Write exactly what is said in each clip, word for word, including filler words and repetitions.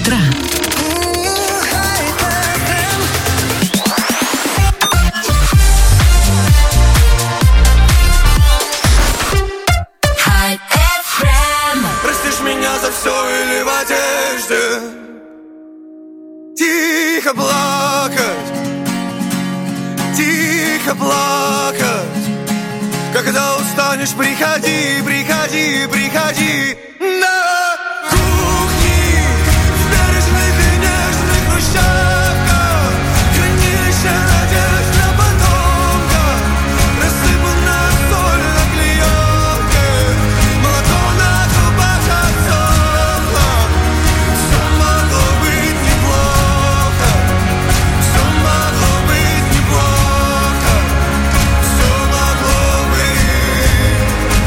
утра. Простишь меня за все или в одежде тихо плакать, тихо плакать. Когда устанешь, приходи, приходи, приходи на кухне в бережных и нежных хрущевках. Хранилище надежд на потомках, рассыпанная соль на клеенке, молоко на трубах отсохло. Все могло быть неплохо, все могло быть неплохо, все могло быть.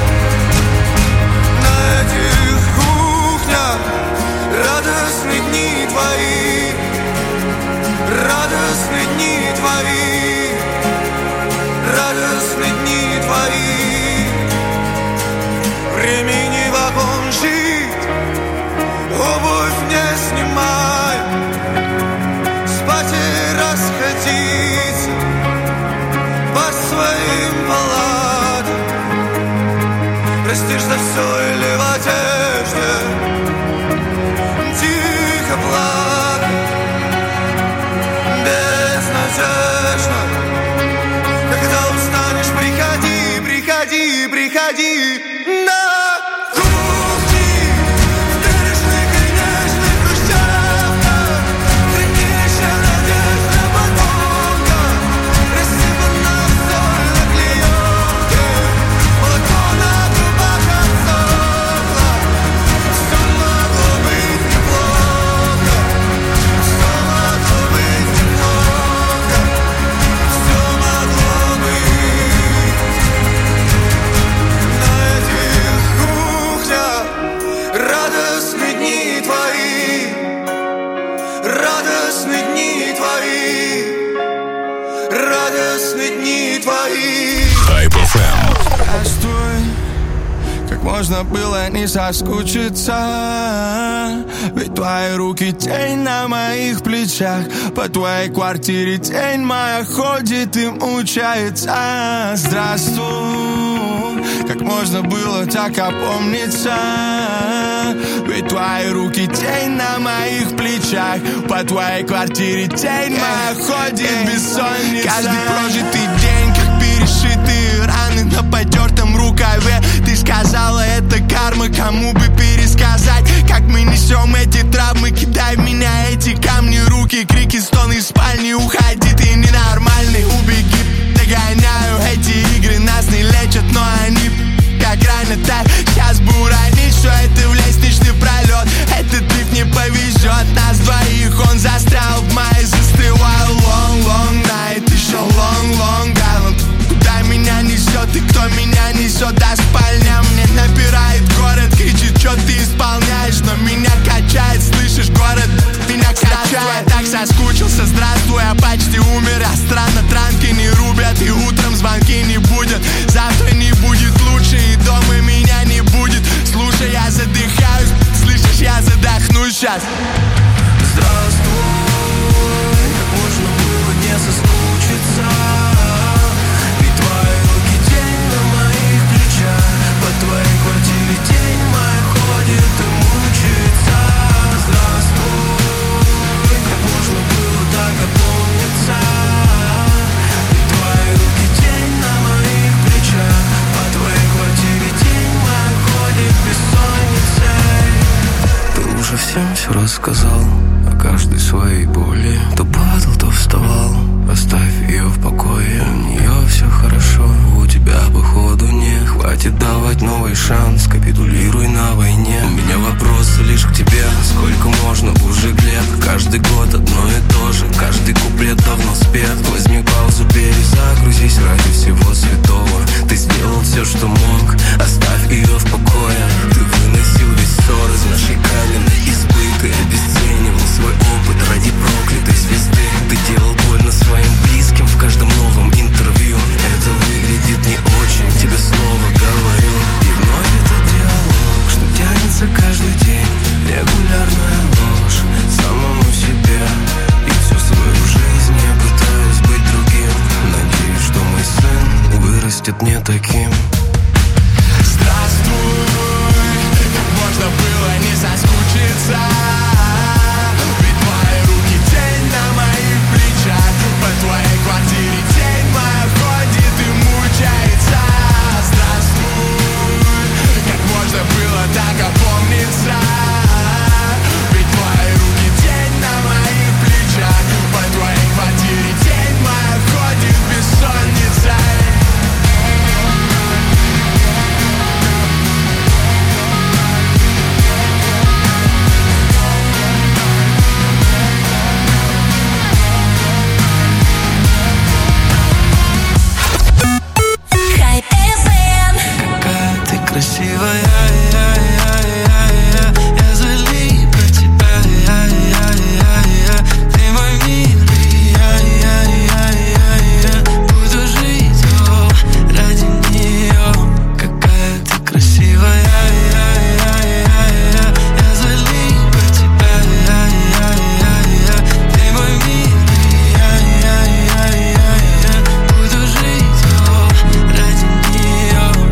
На этих кухнях радостные дни твои, радостные дни твои, радостные дни твои. Времени вагон жить, обувь не снимай, спать и расходиться по своим палатам. Простишь за все или в одежде тихо плакать, безнадежно. Когда устанешь, приходи, приходи, приходи на кухни в бережных и нежных хрущевках. Хранилище надежд на потомках, рассыпанная соль на клеенке, молоко на трубах отсохло. Все могло быть неплохо, все могло быть неплохо, все могло быть. На этих кухнях радостные дни твои, радостные дни твои, радостные дни твои. Хайп эф эм. Здравствуй, как можно было не соскучиться? Ведь твои руки тень на моих плечах, по твоей квартире тень моя ходит и мучается. Здравствуй, как можно было так опомниться? Ведь твои руки тень на моих плечах, по твоей квартире тень моя ходит бессонница. Каждый прожитый день, как перешитые раны на потертом рукаве. Ты сказала, это карма, кому бы пересказать, как мы несем эти травмы. Кидай в меня эти камни, руки, крики, стоны из спальни. Уходи, ты ненормальный, убеги, догоняю. Эти игры нас не лечат, но они как ранят так. Сейчас бы уронить все это в лестничный пролет. Этот лифт не повезет нас двоих, он застрял в мае, застываю. Long, long night, еще long, long island. Куда меня несет и кто меня несет до спальня? Мне напирает город, кричит, что ты исполняешь, но меня качает, слышишь, город меня качает. Я так соскучился, здравствуй, я почти умер. А странно, транки не рубят и утром звонки не будут. Завтра не будет лучше и дома меня не будет. Слушай, я задыхаюсь, слышишь, я задохнусь сейчас. Здравствуй, как можно было не соскучиться? Ведь твои руки тень на моих плечах, по твоей квартире тень моя ходит и мучается. Здравствуй, как можно было так опомниться? Ведь твои руки тень на моих плечах, по твоей квартире тень моя ходит бессонницей. Ты уже всем все рассказал о каждой своей боли. То падал, то вставал, оставь ее в покое. У нее все хорошо, у тебя походу не хватит давать новый шанс, капитулируй на войне. У меня вопросы лишь к тебе, сколько можно уже лет? Каждый год одно и то же, каждый куплет давно спет. Возьми паузу, перезагрузись ради всего святого. Ты сделал все, что мог, оставь ее в покое. Ты выносил весь ссор из нашей каменной избы. Ты обесценивал свой опыт ради проклятой звезды. Ты делал больно своим близким в каждом новом интервью. Это выглядит не очень, тебе слово говорю. И вновь этот диалог, что тянется каждый день. Регулярная ложь, таким. Здравствуй, как можно было не соскучиться, ведь твои руки тень на моих плечах, по твоей квартире тень моя ходит и мучается. Здравствуй, как можно было так опомниться, ведь твои руки тень на моих плечах, по твоей квартире тень моя ходит бессонницей. Красивая, я, я, я, я, я залип от тебя, я, я, я, я, ты мой мир, я, я, я, я, я буду жить, о, ради нее. Какая ты красивая, я, я, я, я, я залип от тебя, я, я, я, я, ты мой мир, я, я, я, я, я буду жить, о, ради нее.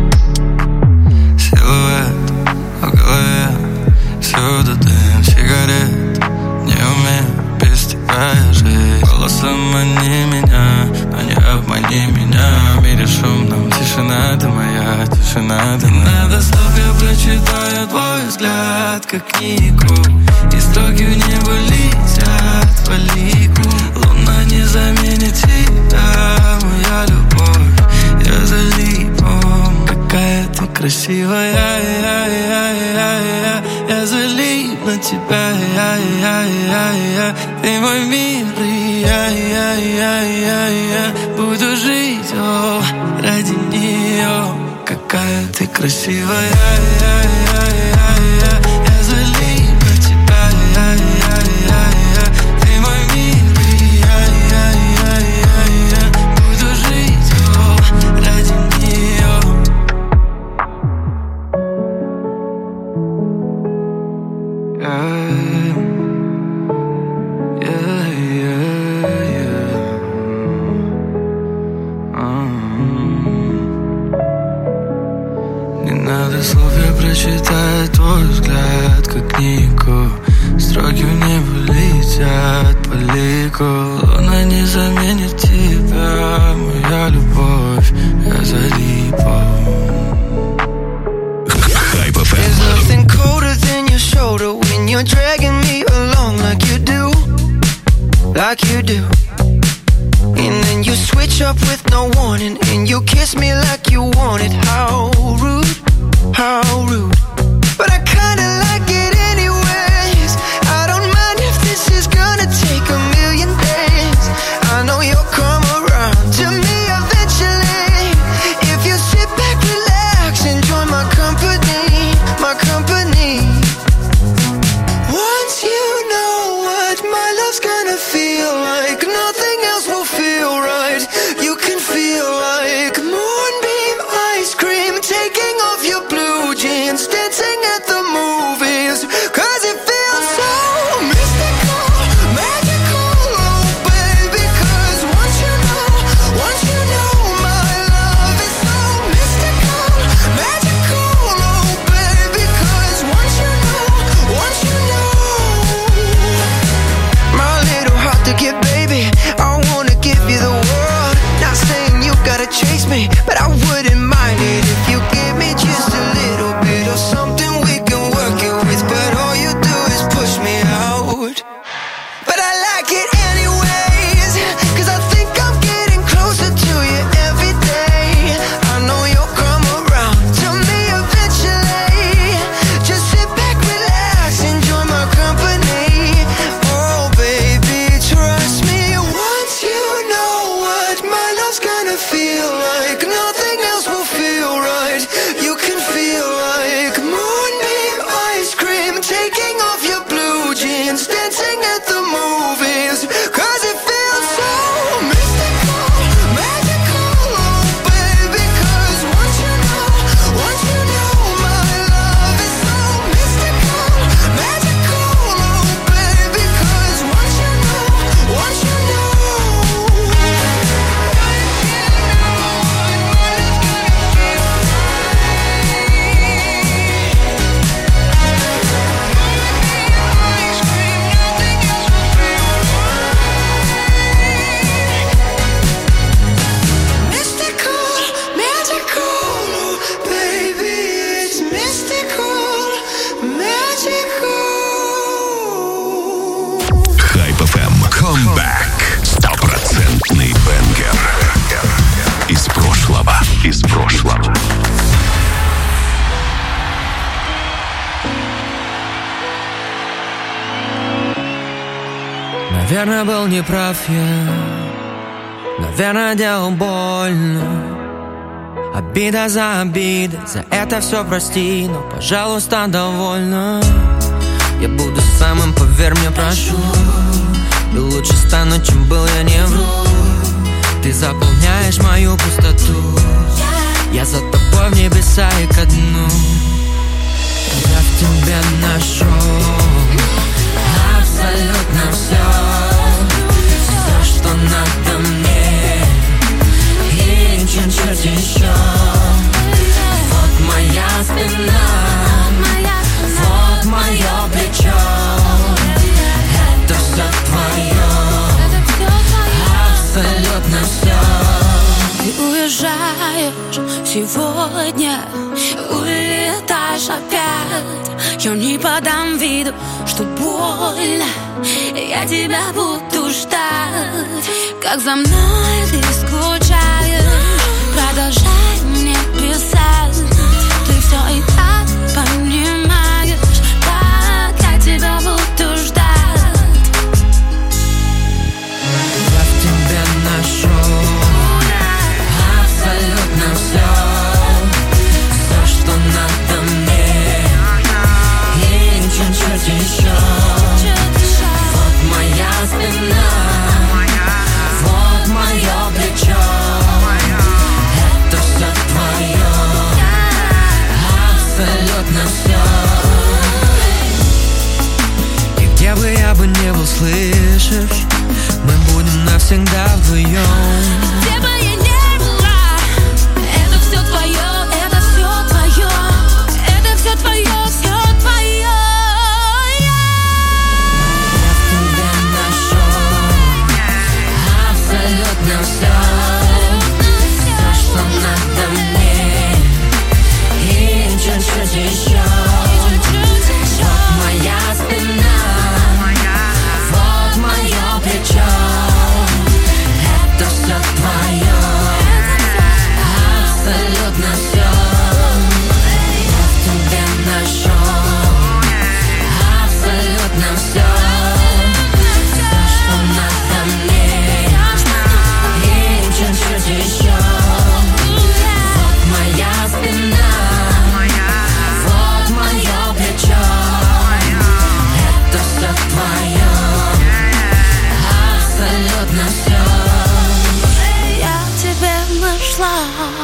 В голове всюду дым сигарет, не умею без тебя жить. Голосом мани меня, но не обмани меня. В мире шумном тишина ты моя, тишина ты моя. Надо слов я прочитаю твой взгляд, как книгу, и строки в небо летят по лику. Луна не заменит тебя, моя любовь, я залип. Какая ты красивая, я, я, я, я, я залип на тебя, я, я, я, я, ты мой мир, я, я, я, я, я буду жить, о, ради нее. Какая ты красивая, я, я, я, я, я залип на тебя, я, я, я, я, ты мой мир, я, я, я, я, я буду жить, о, ради нее. Yeah, yeah, yeah. Mm-hmm. Не надо слов, я прочитаю твой взгляд, как книгу. Строки в небо летят по лику. Луна не заменит тебя, моя любовь, я залип. There's nothing colder than your shoulder when you're dragging me along like you do, like you do. And then you switch up with no warning, and you kiss me like you want it. How rude, how rude. But I kinda like it anyways. I don't mind if this is gonna take a million days. I know you'll come around to me eventually. If you sit back, relax, enjoy my company, my company. Once you know what my love's gonna feel like, nothing else will feel right. You can feel like moonbeam ice cream taking off your blue jeans. Наверное, был неправ я, наверное, делал больно. Обида за обидой, за это все прости, но, пожалуйста, довольно. Я буду самым, поверь мне, прошу. И лучше стану, чем был, я не вру. Ты заполняешь мою пустоту. Я за тобой в небеса и ко дну. Я в тебе нашел абсолютно все, все, что надо мне, и чуть-чуть еще. Вот моя спина, вот мое плечо. Это все твое, абсолютно все. Ты уезжаешь сегодня, улетаешь опять. Я не подам виду, что больно. Я тебя буду ждать. Как за мной ты скучаешь, продолжай мне писать. Ты все и так понимаешь, как я тебя буду ждать. Я в тебе нашел абсолютно все, все, что надо мне, и чуть-чуть еще. Вот моя спина, вот мое плечо. Это все твое, абсолютно все. И где бы я бы не был, слышишь, мы будем навсегда вдвоем. Где бы я не была, это все твое, это все твое, это все твое, все твое. Я в тебе нашел абсолютно все, все, что надо мне, и чуть-чуть еще. Вот моя спина, вот мое плечо. Это все твое, абсолютно все. Я в тебе нашел абсолютно все, все, что надо мне, и чуть-чуть еще. Вот моя спина, вот мое плечо. Это все твое, абсолютно все. Я в тебе нашла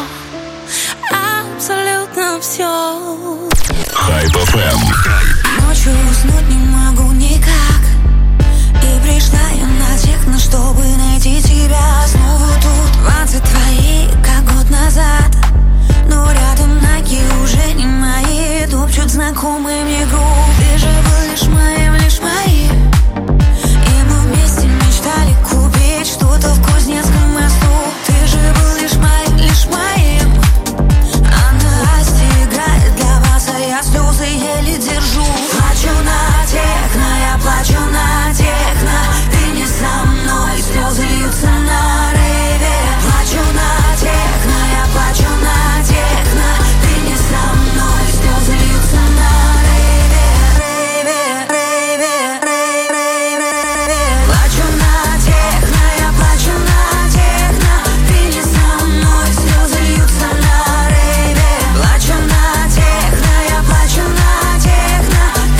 абсолютно все. Хайп эф эм. Ночью уснуть не могу никак, и пришла я на техно, чтобы найти тебя снова тут. Двадцать твои, как год назад, но рядом ноги уже не мои, топчут знакомый мне грув. Ты же был лишь моим, лишь моим, и мы вместе мечтали купить что-то в Кузнецком мосту. Ты же был лишь моим, лишь моим, а на асте играет для вас, а я слезы еле держу. Плачу на техно, я плачу на техно, ты не со мной, слезы льются на рейве. Плачу на техно, я плачу на техно, ты не со мной, слезы льются на рейве. Рейве, рейве, рейве, рейве. Плачу на техно, я плачу на техно, ты не со мной, слезы льются на рейве. Плачу на техно, я плачу на техно,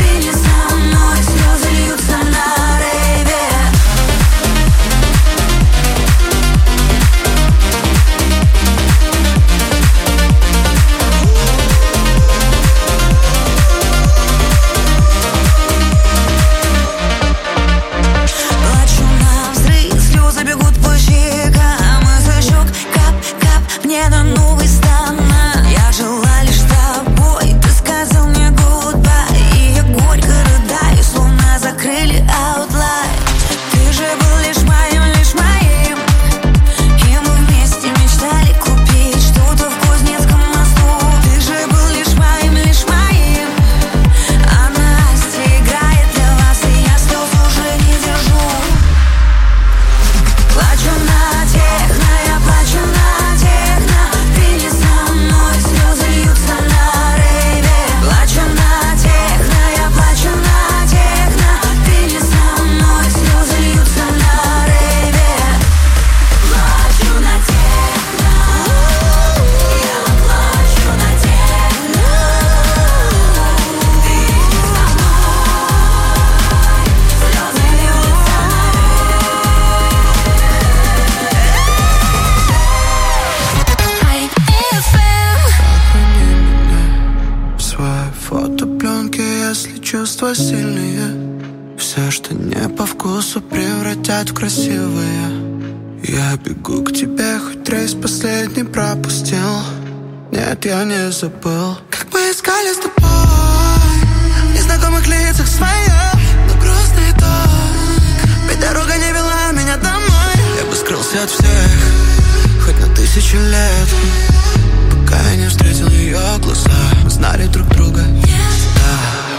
фотопленки, если чувства сильные. Все, что не по вкусу, превратят в красивое. Я бегу к тебе, хоть рейс последний пропустил. Нет, я не забыл, как мы искали с тобой в незнакомых лицах своих, но грустный итог. Ведь дорога не вела меня домой. Я бы скрылся от всех, хоть на тысячу лет, пока я не встретил ее глаза. Мы знали друг друга. Да.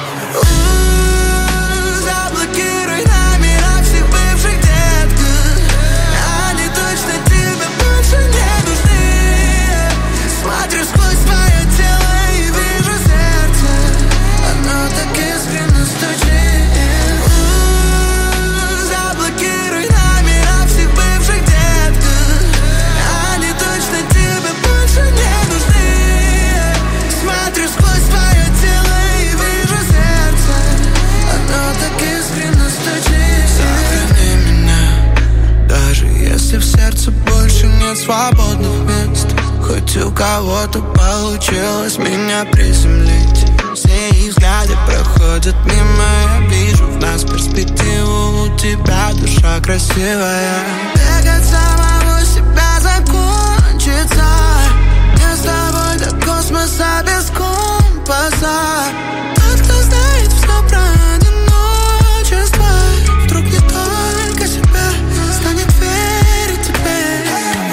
Заблокируй номера всех бывших, детка. Они точно тебе больше не нужны. Смотрю сквозь твое тело и вижу сердце. Оно так искренне стучит. Заблокируй номера всех бывших, детка. Они точно тебе больше не нужны. Смотрю сквозь твое тело и вижу сердце. Оно так искренне стучит. Сохрани меня, даже если в сердце больше нет свободных мест. Хоть у кого-то получилось меня приземлить. Все их взгляды проходят мимо. Я вижу в нас перспективу. У тебя душа красивая. Бегать самого себя закончится. Я с тобой до космоса без компаса. Тот, кто знает все про одиночество, вдруг не только себя станет верить тебе.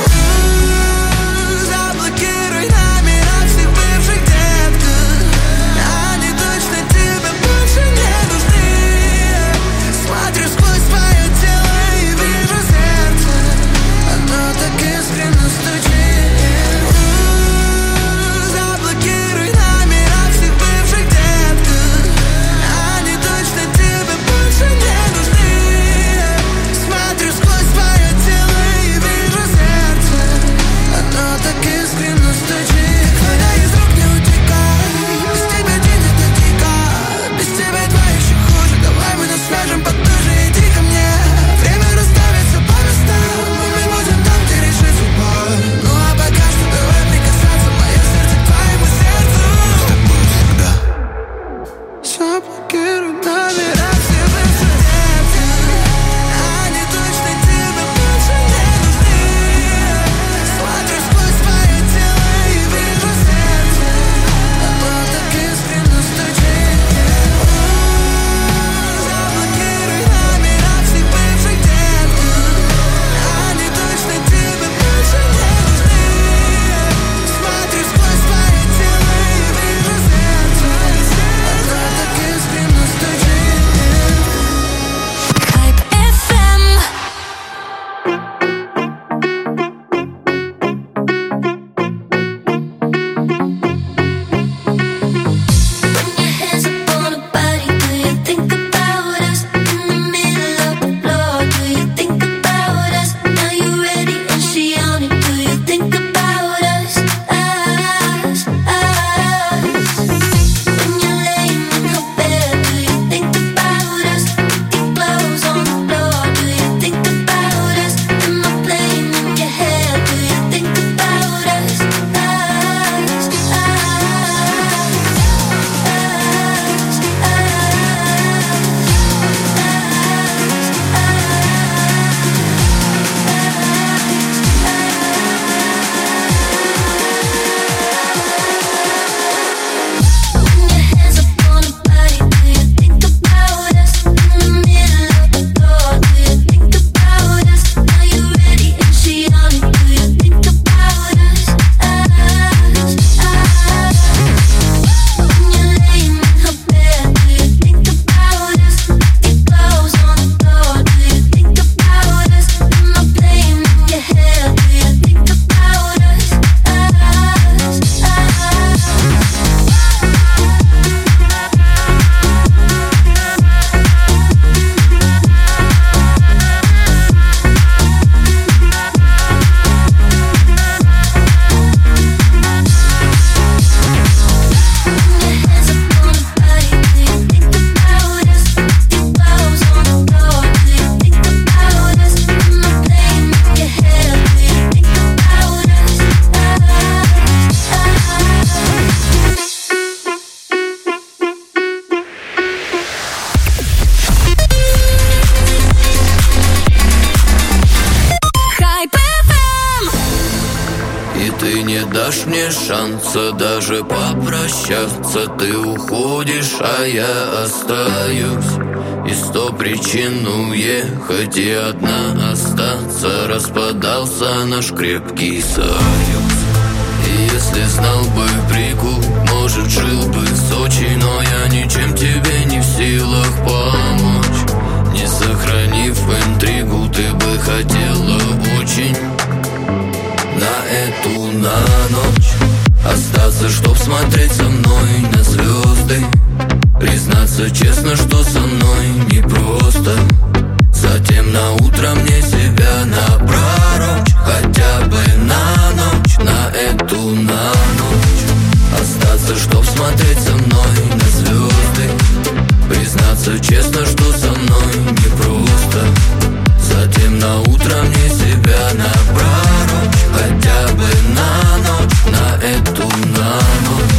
Заблокируй номера всех бывших, детка. Они точно тебе больше не нужны. Смотрю сквозь твое тело и вижу сердце. Оно так искренне стучит. Заблокируй номера всех бывших, дашь мне шанса даже попрощаться. Ты уходишь, а я остаюсь. И сто причин уехать и одна остаться. Распадался наш крепкий союз. И если знал бы прикол, может, жил бы в Сочи. Но я ничем тебе не в силах помочь. Не сохранив интригу, ты бы хотела очень на эту, на ночь остаться, чтоб смотреть со мной на звезды. Признаться честно, что со мной непросто. Затем на утро мне себя напророчь. Хотя бы на ночь, на эту, на ночь остаться, чтоб смотреть со мной на звезды. Признаться честно, что со мной непросто. Затем на утро мне себя напророчь. Хотя бы на ночь, на эту, на ночь.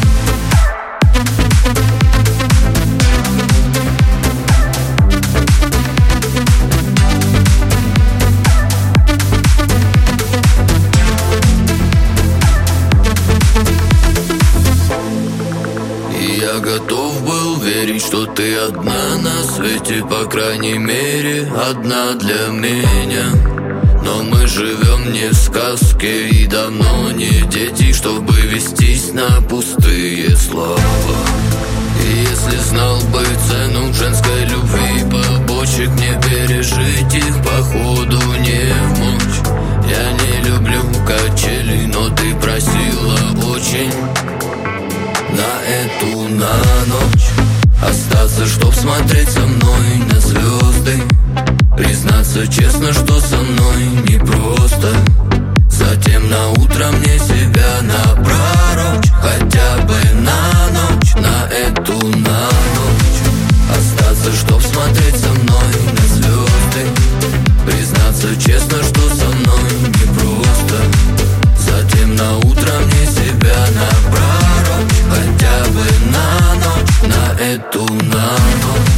Я готов был верить, что ты одна на свете, по крайней мере, одна для меня. Но мы живем не в сказке и давно не дети, чтобы вестись на пустые слова. И если знал бы цену женской любви, побочек мне пережить их походу не в мочь. Я не люблю качели, но ты просила очень на эту, на ночь остаться, чтоб смотреть со мной на звезды. Признаться честно, что со мной непросто. Затем на утро мне себя напророчь. Хотя бы на ночь, на эту, на ночь остаться, чтоб смотреть со мной на звезды. Признаться честно, что со мной непросто. Затем на утро мне себя напророчь. Хотя бы на ночь, на эту, на ночь.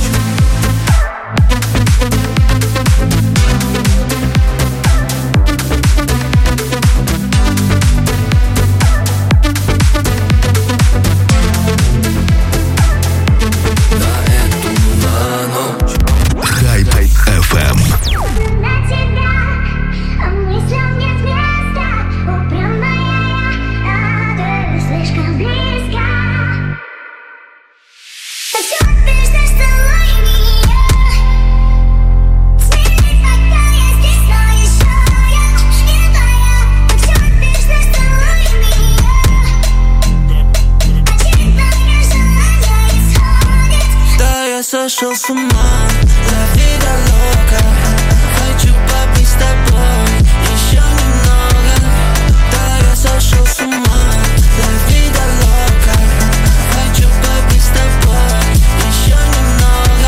Сошел с ума, la vida loca. Хочу побыть с тобой еще немного. Да, я сошел с ума, la vida loca. Хочу побыть с тобой еще немного.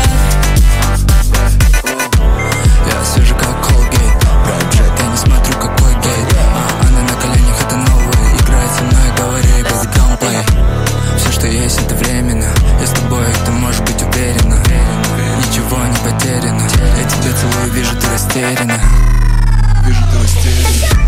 Я свежий как Колгейт, Рэп Джек, я не смотрю какой гейт. Она на коленях, это новая. Играет со мной, говори, baby, don't play. Все, что есть, это временно. Я с тобой, ты можешь быть уверена. Ничего не потеряно. Я тебя целую, вижу, ты растеряна. Вижу, ты растеряна.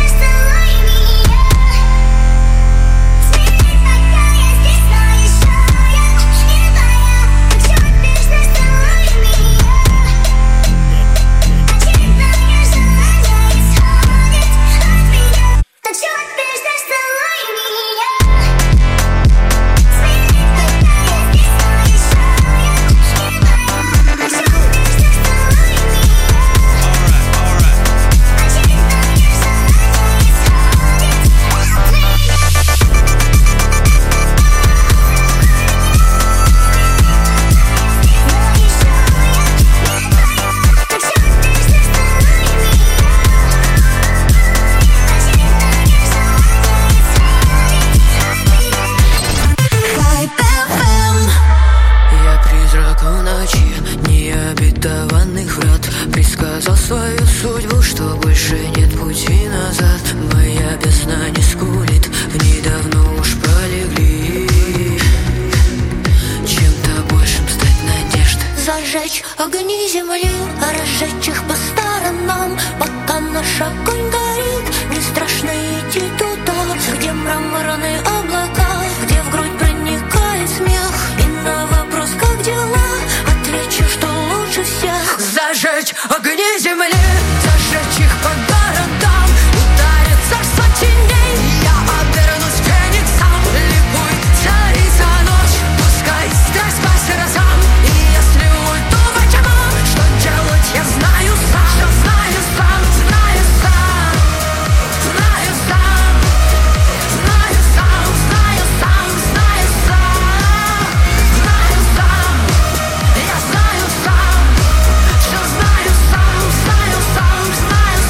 Зажечь огни земли, разжечь их по сторонам. Пока наш огонь горит, не страшно идти туда. где мраморные облака, где в грудь проникает смех. И на вопрос, как дела, отвечу, что лучше всех. Зажечь огни земли, зажечь их по городам, ударит царство теней. Я обернусь фениксом, ликуй, царица ночь, пускай страсть по сердцам. И если уйду во тьму, что делать я знаю сам. Что знаю сам, знаю сам, знаю сам, знаю сам, знаю сам, знаю сам, знаю сам. Я знаю сам, что знаю сам, знаю сам, знаю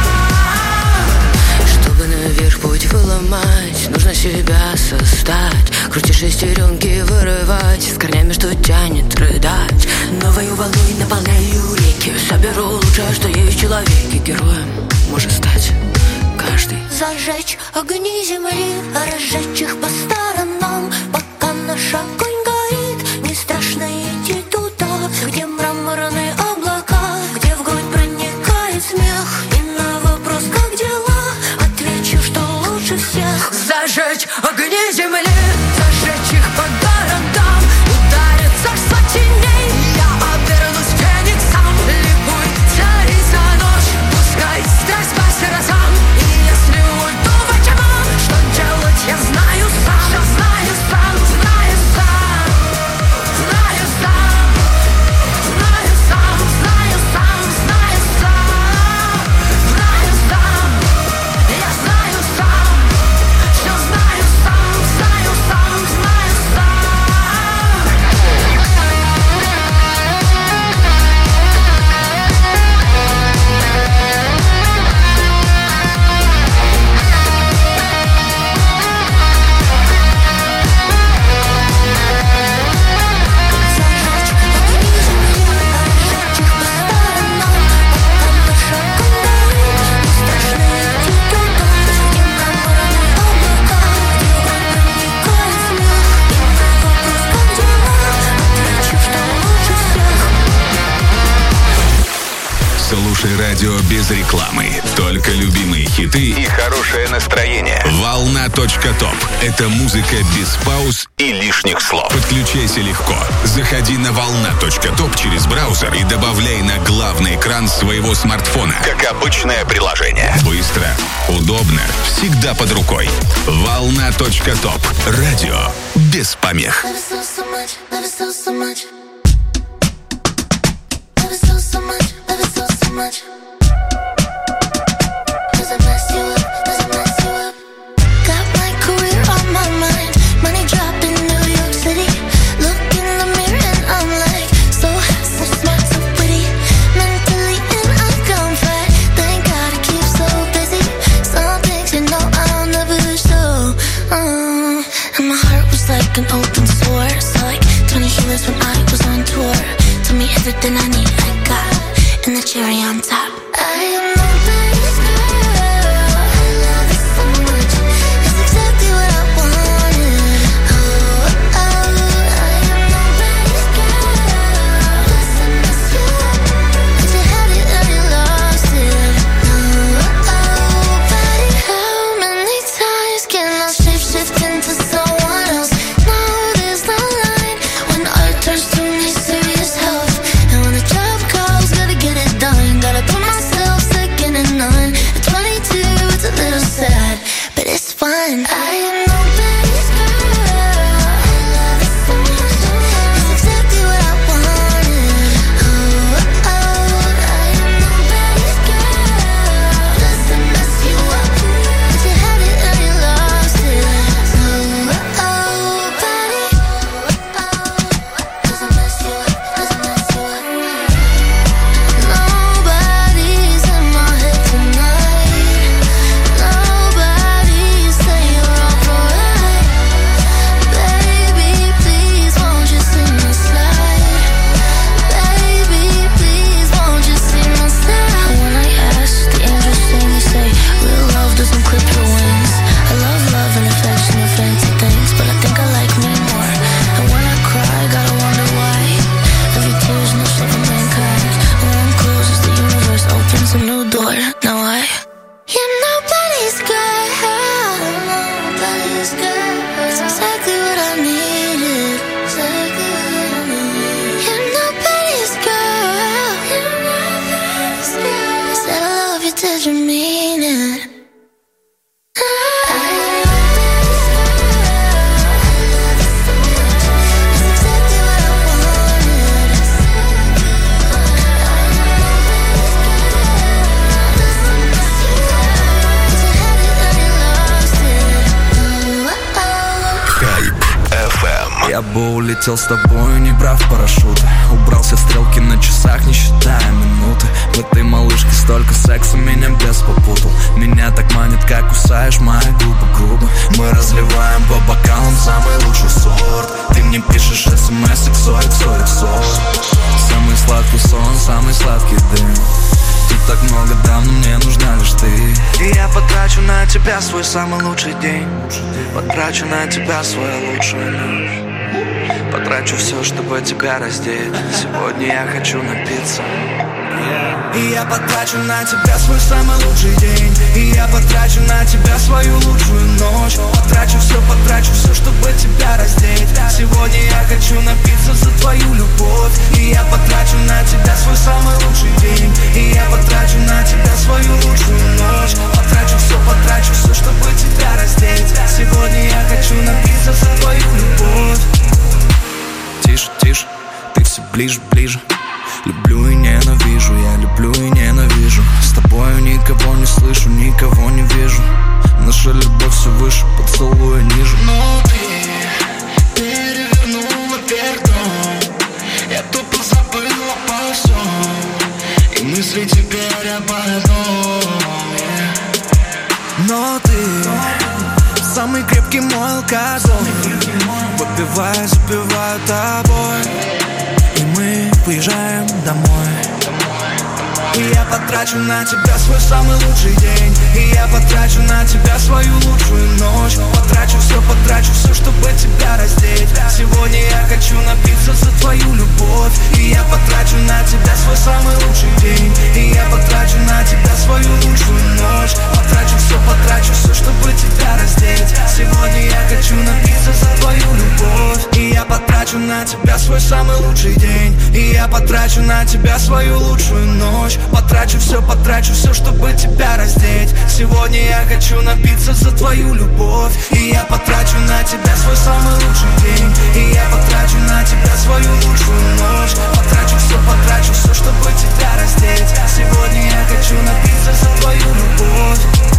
сам. Чтобы наверх путь выломать, нужно себя создать. Крутить шестеренки, вырывать, с корнями, что тянет, рыдать. Новою волной наполняю реки, соберу лучшее, что есть в человеке. Героем может стать каждый. Зажечь огни земли, разжечь их по сторонам. Пока наш огонь горит, не страшно идти туда, где мраморные облака, где в грудь проникает смех. И на вопрос, как дела, отвечу, что лучше всех. Зажечь огни земли, зажечь их по городам, ударит царство теней. Я обернусь фениксом, ликуй, царица ночь, пускай страсть по сердцам. И если уйду во тьму, что делать я знаю сам. Что знаю сам, знаю сам, знаю сам, знаю сам, знаю сам, знаю сам, знаю сам. Я знаю сам, что знаю сам, знаю сам, знаю сам. Слушай радио без рекламы. Только любимые хиты и хорошее настроение. Волна точка топ. Это музыка без пауз и лишних слов. Подключайся легко. Заходи на волна точка топ через браузер и добавляй на главный экран своего смартфона. Как обычное приложение. Быстро, удобно, всегда под рукой. волна точка топ. Радио без помех. Much. Does it mess you up? Does it mess you up? Got my career on my mind. Money drop in New York City. Look in the mirror and I'm like, so hot, so smart, so pretty. Mentally in a comfort. Thank God I keep so busy. Some things you know I'll never show. Uh, and my heart was like an open sore. So like twenty healers when I was on tour. Told me everything I need, I got. And the cherry on top. I am nobody's girl. I love it so much. It's exactly what I wanted. Oh, oh, I am nobody's girl. Doesn't mess you up. But you had it and you lost it. Oh, oh, but how many times can I shapeshift into someone else? No, there's no line when art turns to me serious health. And when the job calls, gotta get it done. Gotta put myself Летел с тобою, не брав парашюта. Убрался в стрелки на часах, не считая минуты. В этой малышке столько секса, меня бес попутал. Меня так манит, как кусаешь мои губы грубо. Мы разливаем по бокалам самый лучший сорт. Ты мне пишешь смс, иксо, иксо, иксо. Самый сладкий сон, самый сладкий дым. Тут так много дам, но мне нужна лишь ты. И я потрачу на тебя свой самый лучший день. Потрачу на тебя свою лучшую ночь. Потрачу все, чтобы тебя раздеть. Сегодня я хочу напиться. И я потрачу на тебя свой самый лучший день. И я потрачу на тебя свою лучшую ночь. Потрачу все, потрачу все, чтобы тебя раздеть. Сегодня я хочу напиться за твою любовь. И я потрачу на тебя свой самый лучший день. И я потрачу на тебя свою лучшую ночь. Потрачу все, потрачу все, чтобы тебя раздеть. Сегодня я хочу напиться за твою любовь. Тише, тише, ты все ближе, ближе. Люблю и ненавижу, я люблю и ненавижу. С тобою никого не слышу, никого не вижу. Наша любовь все выше, поцелуя ниже. Но ты перевернула вверх дом. Я тупо забыла обо всем. И мысли теперь об одном. Но ты самый крепкий мой алкоголь. Выпивая, запиваю тобой. И мы уезжаем домой. И я потрачу на тебя свой самый лучший день. И я потрачу на тебя свою лучшую ночь. Потрачу все, потрачу все, чтобы тебя раздеть. Сегодня я хочу напиться за твою любовь. И я потрачу на тебя свой самый лучший день. И я потрачу на тебя свою лучшую ночь. Потрачу все, потрачу все, чтобы тебя раздеть. Сегодня я хочу напиться за твою любовь. И я потрачу на тебя свой самый лучший день. И я потрачу на тебя свою лучшую ночь. Потрачу все, потрачу все, чтобы тебя раздеть. Сегодня я хочу напиться за твою любовь. И я потрачу на тебя свой самый лучший день. И я потрачу на тебя свою лучшую ночь. Потрачу все, потрачу все, чтобы тебя раздеть. Сегодня я хочу напиться за твою любовь.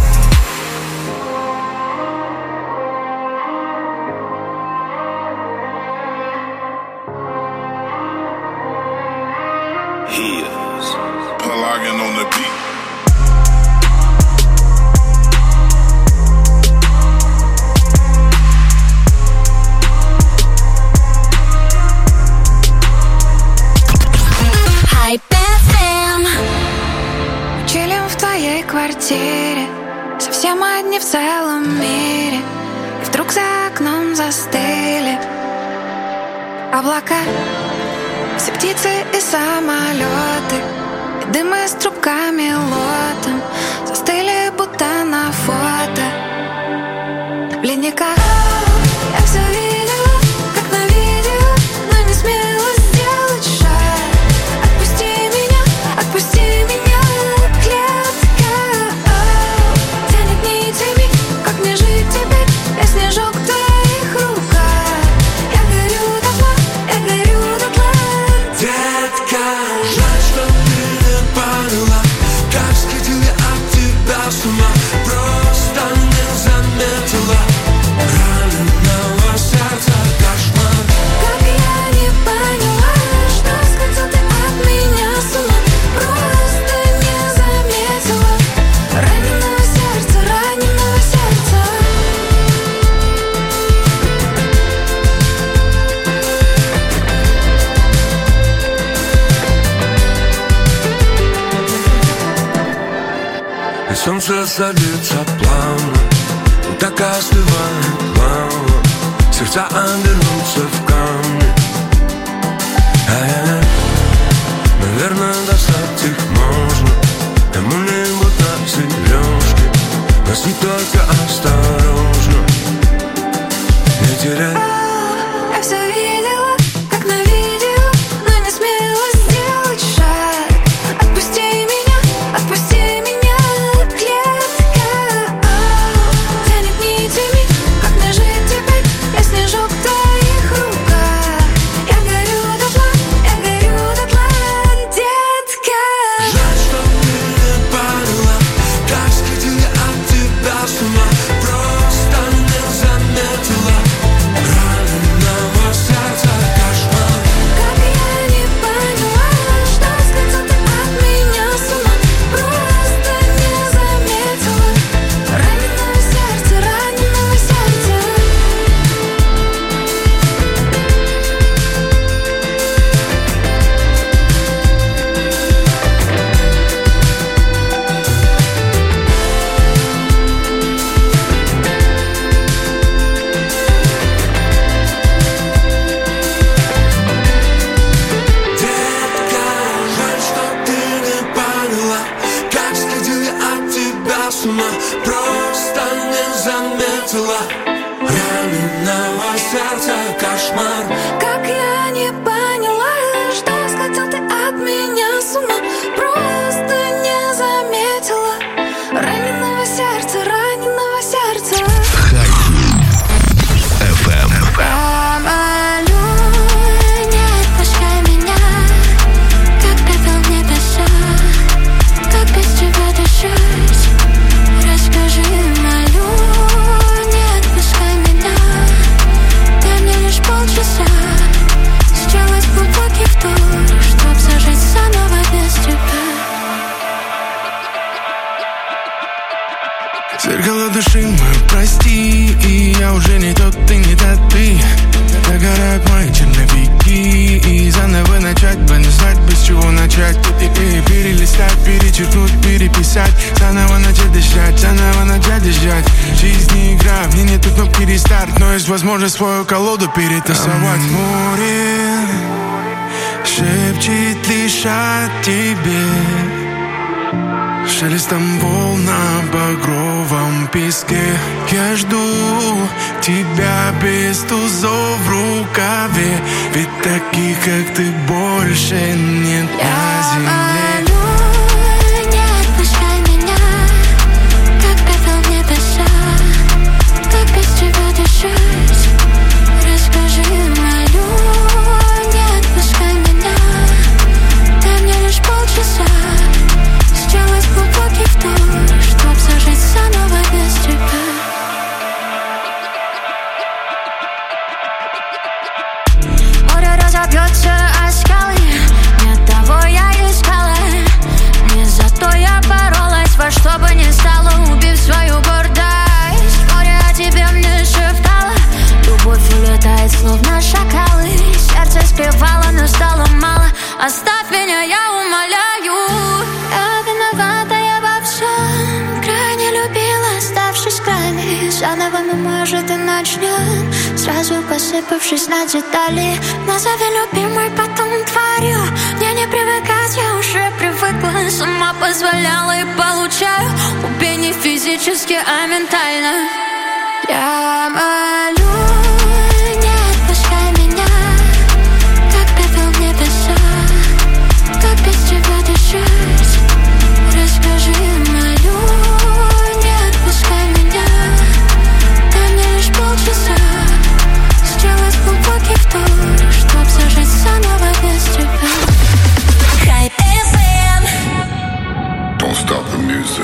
Logging on the beat. Hype эф эм. Чилим в твоей квартире, совсем одни в целом мире. И вдруг за окном застыли облака, все птицы и самолеты. Дымы с трубками лотом застыли, будто на фото в ледниках. Я все видела, как на видео, но не смела сделать шаг. Отпусти меня, отпусти меня, клетка тянет нитями, как мне жить теперь? Я снежок в твоих руках. Я горю дотла, я горю дотла. Детка, жаль, что ты не поняла, как сходил я от тебя с ума. Просто не заметила раненого сердца кошмар. Как я не поняла, что сходил ты от меня с ума. Просто не заметила раненого сердца, раненого сердца. И солнце садится плавно, и так остывает лава. Сердца обернутся в камни. Ай-яй-яй. Наверное, достать их можно кому-нибудь на сережке. Носи только осторожно, не теряй. Я все видела, как на видео, но не смела сделать шаг. Отпусти меня, отпусти меня, клетка тянет нитями, как мне жить теперь? Я снежок в твоих руках. сердце кошмар. Как я не поняла, что сходил ты от меня с ума. Просто не заметила раненого сердца, раненого сердца. эф эм. Я молю, не отпускай меня, как пепел в небеса, как без тебя дышать. Расскажи, молю, не отпускай меня, дай мне лишь полчаса сделать глубокий вдох, чтоб зажить заново без тебя. Зеркало души мой, прости, и я уже не тот, ты не та ты. Догорают мои черновики, и заново начать бы не знать, без чего начать. И, и, и перелистать, перечеркнуть, переписать, заново начать дышать, заново начать дышать. Жизнь не игра, мне нету кнопки рестарт, но есть возможность свою колоду перетасовать. Море шепчет лишь о тебе, шелестом волн на багровом песке. Я жду тебя без тузов в рукаве, ведь таких, как ты, больше нет на земле. Не отпускай меня, как пепел в небеса, как без тебя дышать. Расскажи, молю, не отпускай меня, дай мне лишь полчаса сделать глубокий вдох, чтоб зажить заново без тебя. Море разобьется о скалы, не того я искала, не за то я боролась, во что бы ни стало, убив свою гордость. Море о тебе мне шептало, любовь улетает словно шакалы. Сердце скрывало, но стало мало, оставь меня, я умоляю. Я виновата во всем, крайне любила, оставшись крайней. Заново мы, может, и начнем, сразу посыпавшись на детали. Назови любимой, потом тварью, мне не привыкать, я уже привыкла. Сама позволяла и получаю, убей не физически, а ментально. Я молю, не отпускай меня, как пепел в небеса, как без тебя дышать. Расскажи, молю, не отпускай меня, дай мне лишь полчаса сделать глубокий вдох, чтоб зажить заново без тебя. Хай эф эм. Don't stop the music.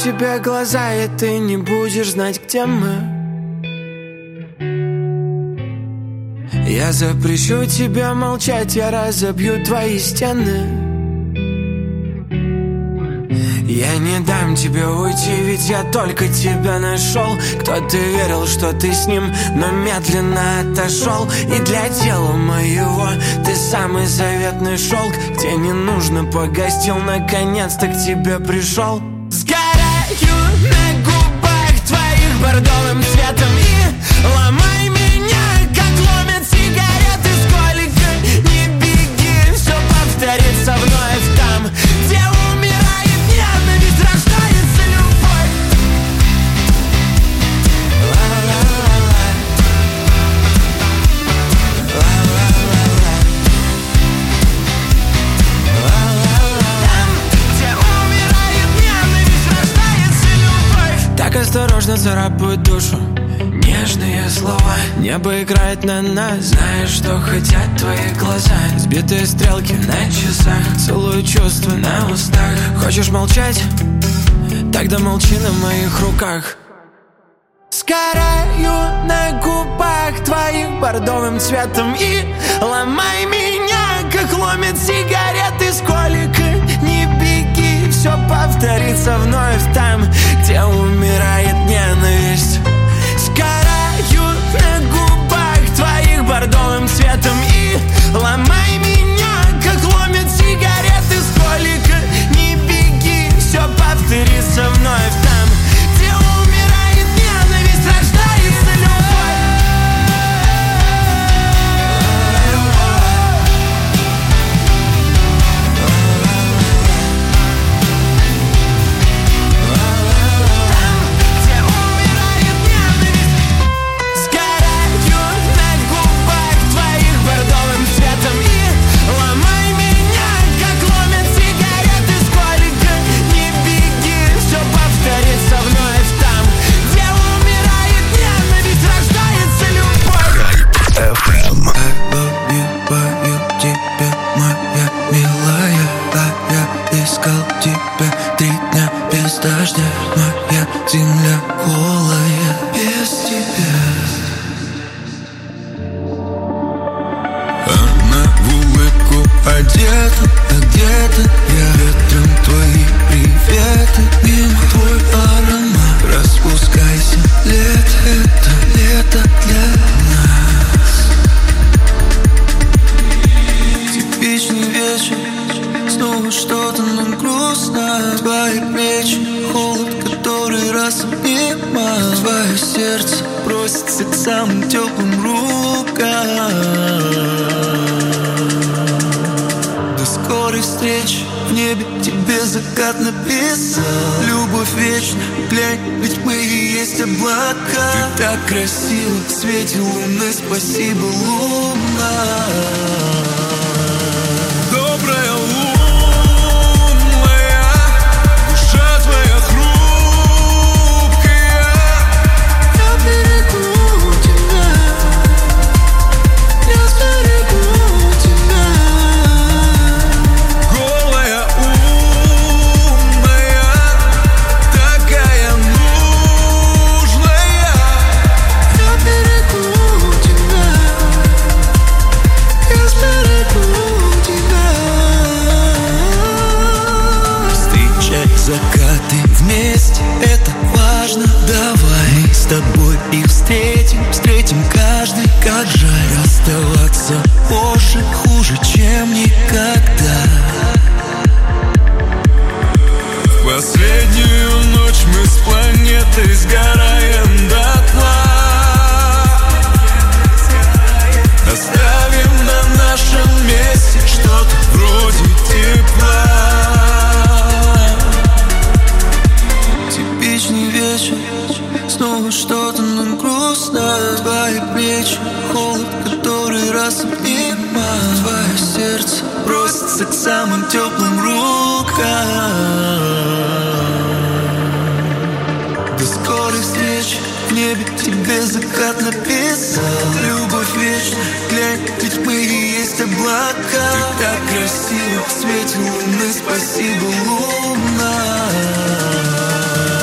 тебе глаза, и ты не будешь знать, где мы. Я запрещу тебе молчать, я разобью твои стены. Я не дам тебе уйти, ведь я только тебя нашел. Кто-то верил, что ты с ним, но медленно отошел. И для тела моего ты самый заветный шелк, где не нужно погостил, наконец-то к тебе пришел. Сгораю на губах твоих бордовым цветом и ломай меня, как ломят сигареты. Сколько не беги, все повторится вновь там, где умирает ненависть, рождается любовь. Ла-ла-ла-ла. Ла-ла-ла-ла. Ла-ла-ла. Там, где умирает ненависть, рождается любовь. Так осторожно царапают душу нежные слова. Небо играет на нас, знаешь, что хотят твои глаза. Сбитые стрелки на часах, целую чувства на устах. Хочешь молчать? Тогда молчи на моих руках. Сгораю на губах твоих бордовым цветом и ломай меня, как ломят сигареты. Сколько не беги, все повторится вновь там, где умирает ненависть. Сгораю на губах твоих бордовым цветом и ломай меня, как ломят сигареты. Сколько не беги, все повторится вновь там, где умирает ненависть, рождается любовь. Красиво в свете луны, спасибо, луна. Добрая лунная, душа твоя хрупкая. Я берегу тебя, я сберегу тебя. Голая, умная, такая нужная. Я берегу тебя, я сберегу тебя. Встречать закаты вместе, это важно. Давай мы с тобой их встретим, встретим каждый как жаль. Оставаться позже хуже, чем никогда. В последнюю ночь мы с планетой сгораем дотла. Оставим на нашем месте что-то вроде тепла. Типичный вечер, снова что-то нам грустно. Твои плечи, холод, который раз обнимает. Твое сердце просится к самым теплым рукам. До скорой встречи, в небе тебе закат написан. Любовь вечна, глянь, ведь мы и есть облака. Ты так красиво в свете луны, спасибо, луна.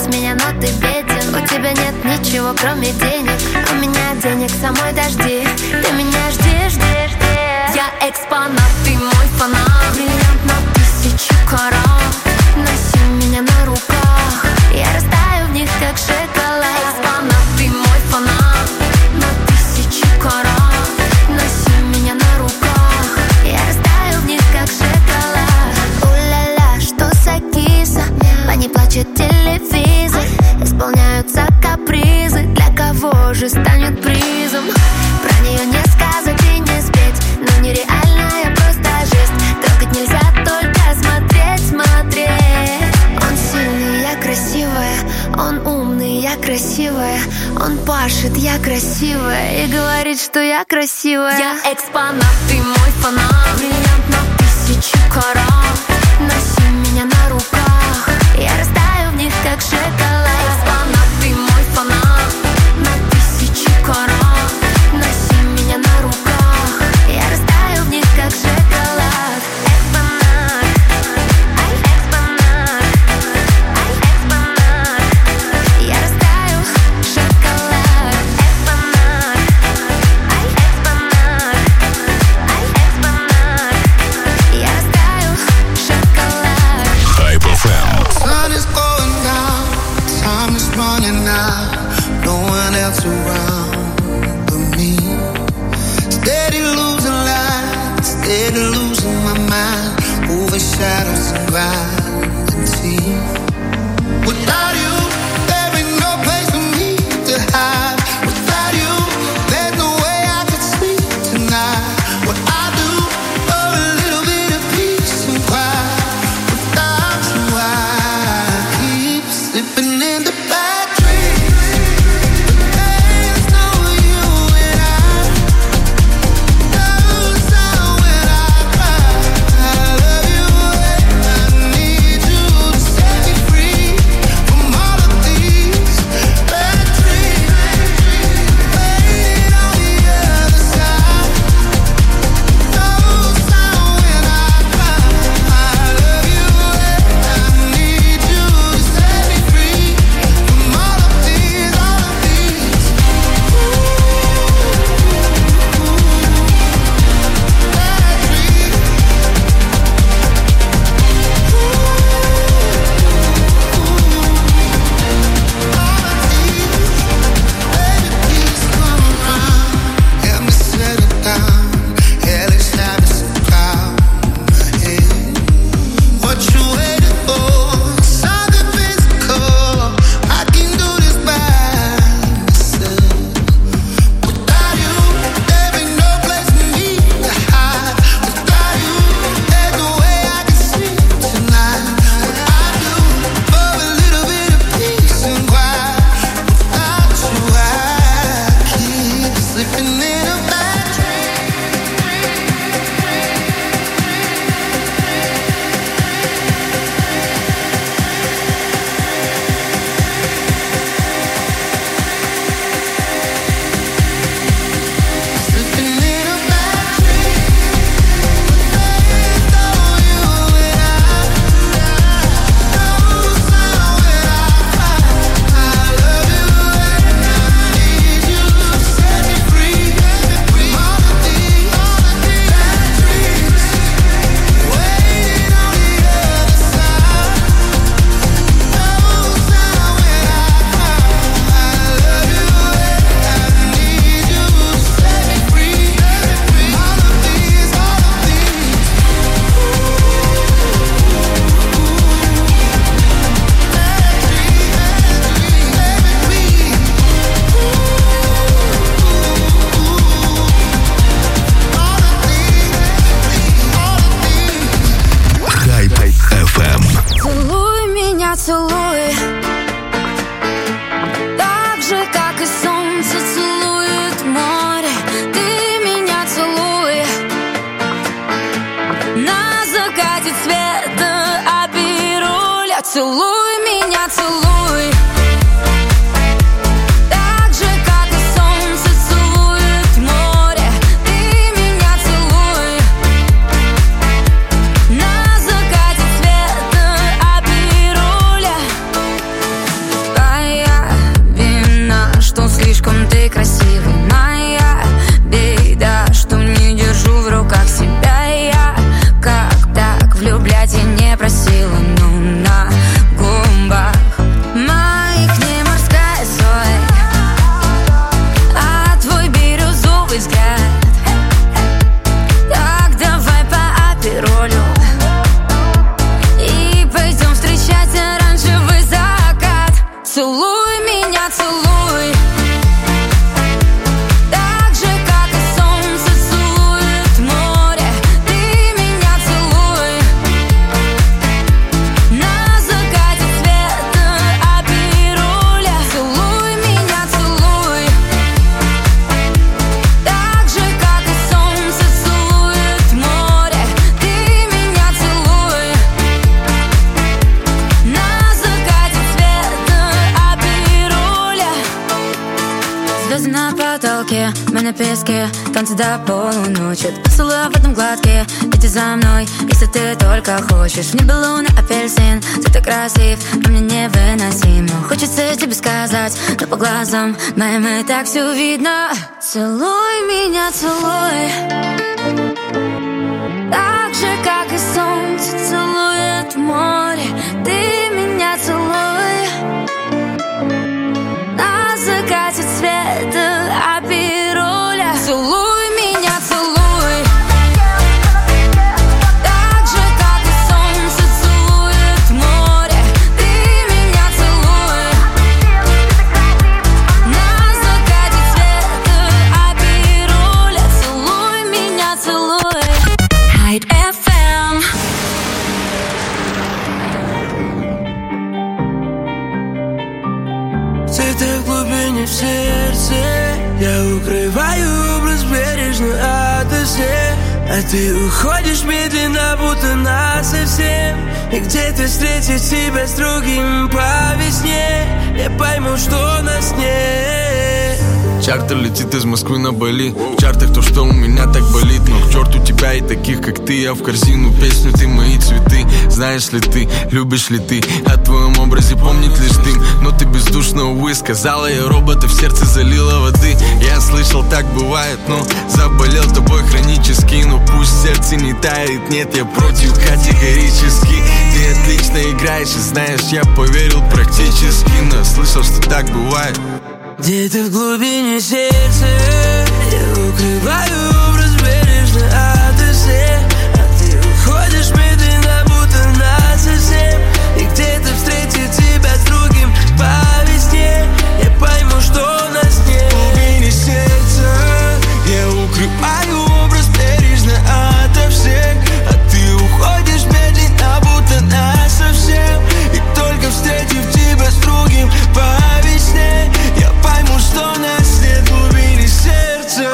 меня, но ты беден. У тебя нет ничего, кроме денег. У меня денег самой дожди. Ты меня жди, жди, жди. Я экспонат, ты мой фанат. Бриллиант на тысячу карат. Носи меня на руках. Я растаю в них, как шоколад. Экспонат, ты мой фанат. На тысячу карат. Носи меня на руках. Я растаю в них, как шоколад. У-ля-ля, что за киса? По ней плачет телевизор. Исполняются капризы. Для кого же станет призом? Про нее не сказать и не спеть. Но нереальная просто жесть. Трогать нельзя, только смотреть, смотреть. Он сильный, я красивая. Он умный, я красивая. Он пашет, я красивая. И говорит, что я красивая. Я экспонат, ты мой фанат. Бриллиант на тысячу карат. Носи меня на руках. Я растаю в них, как шоколад. Экспонат, ты мой фанат. На тысячу карат. Носи меня на руках. Я растаю в них, как шоколад. Экспонат. Ай, экспонат. Ай, экспонат. Я растаю шоколад. Экспонат. Ай, экспонат. Ай, экспонат. Я растаю шоколад. Hype эф эм. Sun is going down, time is running out. No one else around but me. Steady losing light, steady losing my mind. Over shadows and gravity. Without you, there ain't no place for me to hide. Without you, there's no way I could sleep tonight. What I do for a little bit of peace and quiet. Without you, I keep slipping into bad dreams. There's no you and I. No sound when I cry. I love you and I need you to set me free from all of these bad dreams. Waiting on the other side. No sound when I cry. I love you and I need you to set me free from all of these, all of these. Bad dreams. Baby, please come around. Help me settle down. Hell is having some cloud in my head. What you waiting for? Something physical. I can do this by myself. Without you, there ain't no place for me to hide. Without you, there's no way I can sleep tonight. What I do for a little bit of peace and quiet. Without you, I keep slipping in a bad dream. Slipping in a bad dream. There's no you and I. No sound when I cry. I love you and I need you to set me free from all of these, all of these bad dreams. Waiting on the other side. No sound when I cry. I love you and I need you to set me free from all of these, all of these. Hype эф эм. Целуй меня, целуй. Так же, как и солнце целует море. Ты меня целуй. На закате света опируля. Целуй меня, целуй. Так же, как и солнце целует море. Ты меня целуй. На закате света опируля. Целуй меня, целуй. Так же, как и солнце целует море. Ты меня целуй. На закате света апируля. Целуй меня, целуй. Так же, как и солнце целует море. Ты меня целуй. На закате света апируля. Звезды на потолке, мы на песке. Танцы до полуночи. Поцелуй в этом гладкие. Иди за мной, если ты только хочешь. В небе луна, апельсин. Ты так красив, но мне невыносимо. Хочется тебе сказать, но по глазам моим и так все видно. Целуй меня, целуй. Так же, как и солнце целует море. Ты меня целуй. На закате света апируля. Целуй меня, целуй. Так же, как и солнце целует море. Ты меня целуй. На закате света апируля. Целуй меня, целуй. Хайд эф эм. Где-то в глубине в сердце я укрываю образ бережно ото всех. А ты уходишь медленно, будто насовсем. И где-то встретить тебя с другим по весне. Я пойму, что нас нет. Чартер летит из Москвы на Бали. В чартах то, что у меня так болит. Но к черту тебя и таких, как ты. Я в корзину песню, ты мои цветы. Знаешь ли ты, любишь ли ты? О твоем образе помнит лишь дым. Но ты бездушно, увы, сказала я робота. В сердце залила воды. Я слышал, так бывает, но заболел тобой хронически. Но пусть сердце не тает, нет, я против категорически. Ты отлично играешь и знаешь, я поверил практически. Но слышал, что так бывает. Где-то в глубине сердца я укрываю образ бережно ото всех. А ты уходишь медленно, будто насовсем. И где-то встретить тебя с другим по весне. Я пойму, что нас нет. В глубине сердца я укрываю образ бережно ото всех. А ты уходишь медленно, будто насовсем. И только встретив тебя с другим по весне, я пойму, что нас нет. В глубине сердца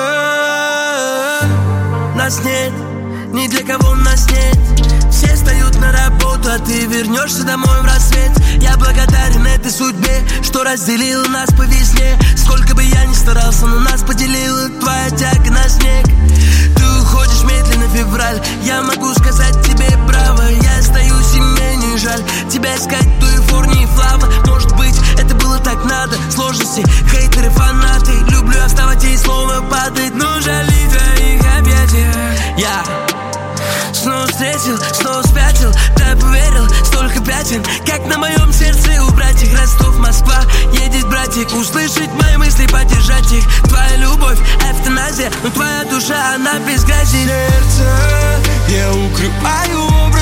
Нас нет, ни для кого нас нет. Все встают на работу, а ты вернешься домой в рассвет. Я благодарен этой судьбе, что разделила нас по весне. Сколько бы я ни старался, но нас поделила твоя тяга на снег. Ты уходишь медленно, февраль. Я могу сказать тебе браво. Я остаюсь, и мне не жаль тебя искать в Туефорнии и Флава. Может быть, это было так надо. Сложности, хейтеры, фанаты. Люблю оставать и слово падает. Но жаль твоих объятиях. Я снова встретил, снова спятил. Да, поверил, столько пятен, как на моем сердце у братьев. Ростов, Москва, едет братик. Услышать мои мысли, поддержать их. Твоя любовь, эвтаназия, но твоя душа, она без грязи. Сердце я укрываю